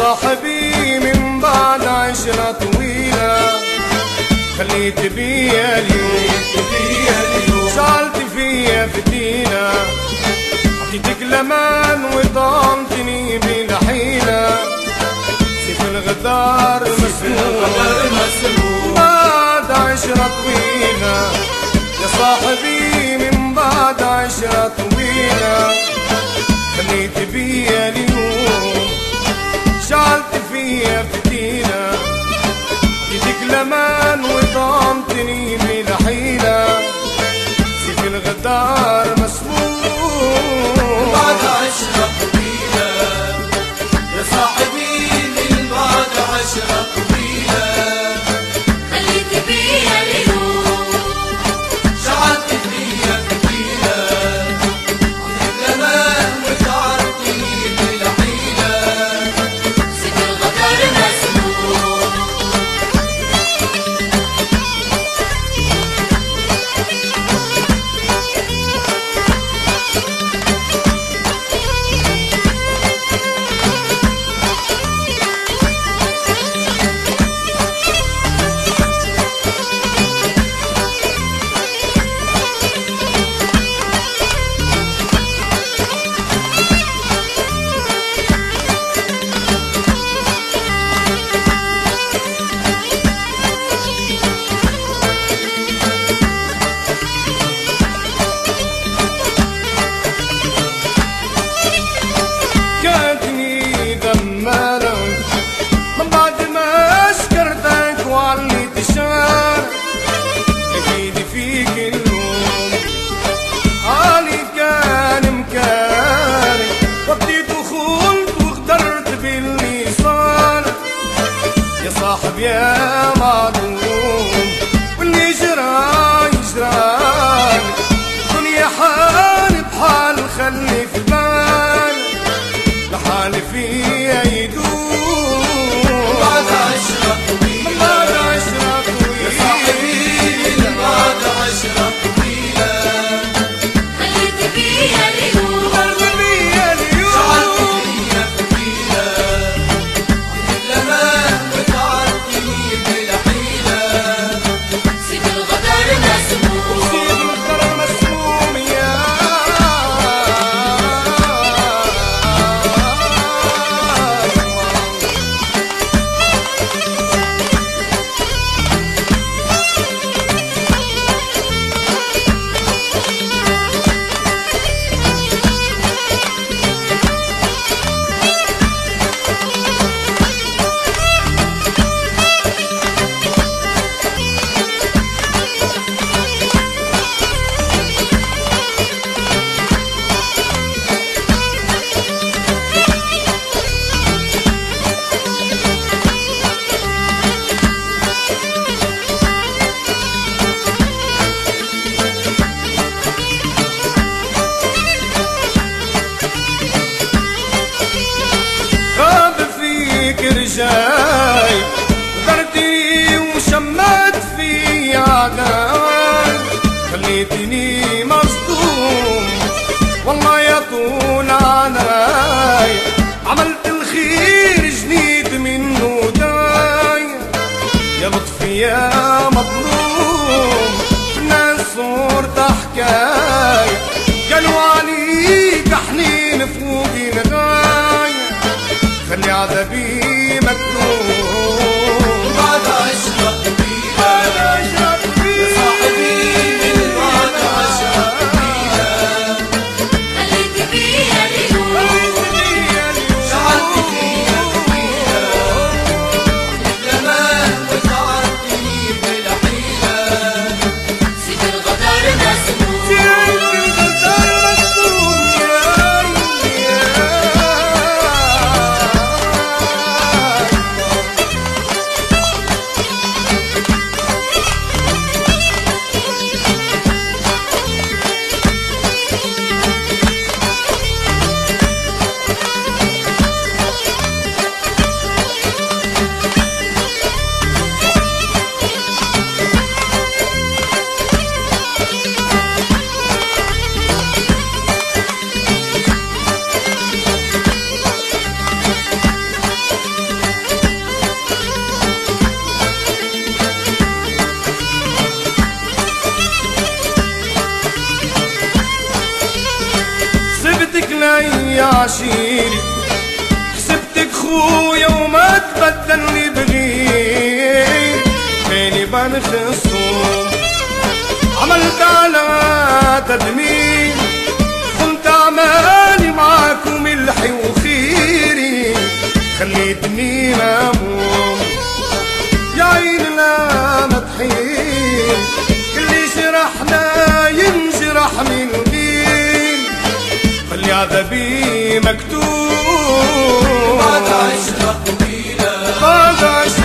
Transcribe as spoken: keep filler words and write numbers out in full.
صاحبي من بعد عشرة طويلة خليت بيا اليوم شعلت فيا فتيلة حكيتك لمان وطعمتني بلا حيلة سيف الغدار مسموم بعد عشرة طويلة يا صاحبي من بعد عشرة طويلة خليت بيا اليوم شعلت فيا فتيلة حكيتك لمان وطعمتني بلا حيلة سيف الغدار مسموم بعد عشرة طويلة يا صاحبي من بعد عشرة طويلة خليت بيا اليوم شعلت فيا فتيلة لمان وتعرفني بلا حيلة سيف الغدار مسموم كاتني دمارك من بعد ما شكرتك وعليت الشارع اكيد فيك اللوم علي كان مكاني وطيت وخنت واخترت باللي صار يا صاحب يا معلوم واللي جرى يجرالي دنيا حال بحال خلي في بالي لحالي فيها يدوم بعد عشرة طويلة بعد عشرة طويلة يا صاحبي من بعد عشرة طويلة خليت بيا اليوم خلت بيا اليوم شعلت فيا فتيلة لمان وتعرفني بلا حيلة سيف الغدار مسموم سيد الغدار مسموم يا غاب فيك رجاي غدرتني وشمت في عداي خليتني مصدوم والله يا طول عناي عملت الخير جنيت منه داي يا لطفي يا مظلوم الناس صورت حكاي قالوا عليك حنين فوق الغاية خلي عذابي مكتوب يا عشيري، حسبتك خويا وما تبدلني بغير، بيني بين خصوم عملت على تدمير، كنت اعمالي معاك وملحي وخيري، خليتني مهموم يا عين لا ما تحين، كل جرحنا ينجرح من غير، خلي عذابي مكتوب بعد عشرة طويلة بعد عشرة